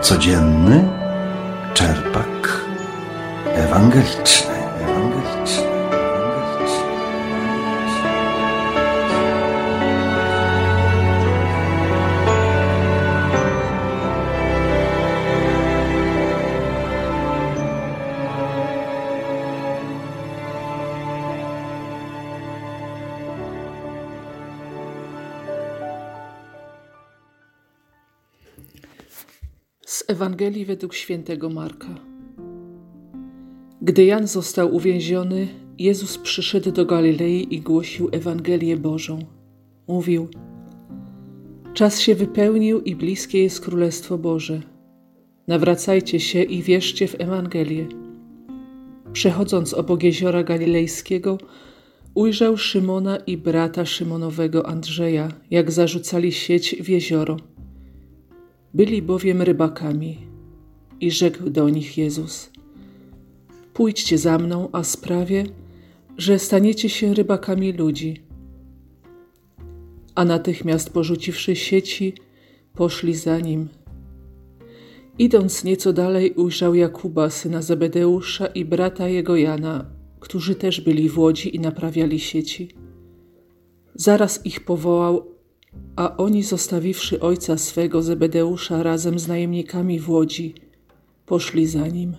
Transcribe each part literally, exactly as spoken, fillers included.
Codzienny czerpak ewangeliczny. ewangeliczny. Z Ewangelii według świętego Marka. Gdy Jan został uwięziony, Jezus przyszedł do Galilei i głosił Ewangelię Bożą. Mówił: czas się wypełnił i bliskie jest Królestwo Boże. Nawracajcie się i wierzcie w Ewangelię. Przechodząc obok jeziora galilejskiego, ujrzał Szymona i brata Szymonowego Andrzeja, jak zarzucali sieć w jezioro. Byli bowiem rybakami. I rzekł do nich Jezus: pójdźcie za mną, a sprawię, że staniecie się rybakami ludzi. A natychmiast porzuciwszy sieci, poszli za nim. Idąc nieco dalej, ujrzał Jakuba, syna Zebedeusza, i brata jego Jana, którzy też byli w łodzi i naprawiali sieci. Zaraz ich powołał, a oni, zostawiwszy ojca swego Zebedeusza razem z najemnikami w łodzi, poszli za nim.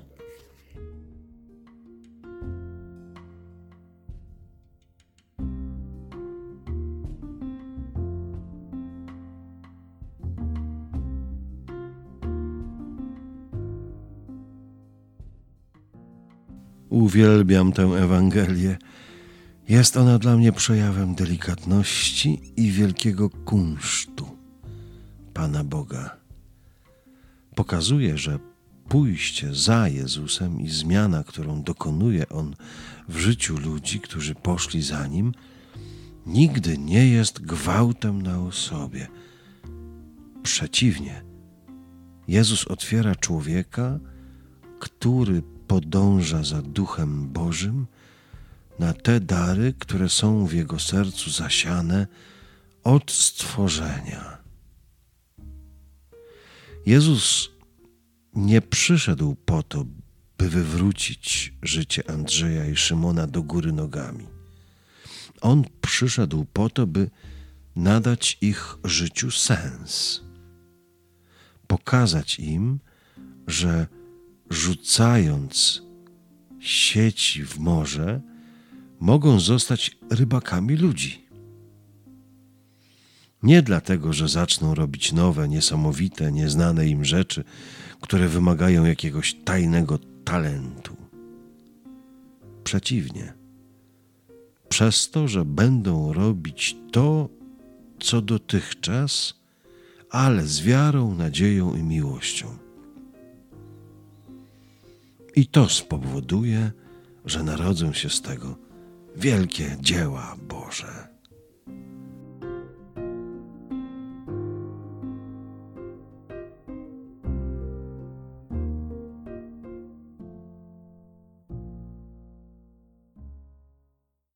Uwielbiam tę Ewangelię. Jest ona dla mnie przejawem delikatności i wielkiego kunsztu Pana Boga. Pokazuje, że pójście za Jezusem i zmiana, którą dokonuje On w życiu ludzi, którzy poszli za Nim, nigdy nie jest gwałtem na osobie. Przeciwnie, Jezus otwiera człowieka, który podąża za Duchem Bożym, na te dary, które są w jego sercu zasiane od stworzenia. Jezus nie przyszedł po to, by wywrócić życie Andrzeja i Szymona do góry nogami. On przyszedł po to, by nadać ich życiu sens. Pokazać im, że rzucając sieci w morze, mogą zostać rybakami ludzi. Nie dlatego, że zaczną robić nowe, niesamowite, nieznane im rzeczy, które wymagają jakiegoś tajnego talentu. Przeciwnie, przez to, że będą robić to, co dotychczas, ale z wiarą, nadzieją i miłością. I to spowoduje, że narodzą się z tego wielkie dzieła Boże.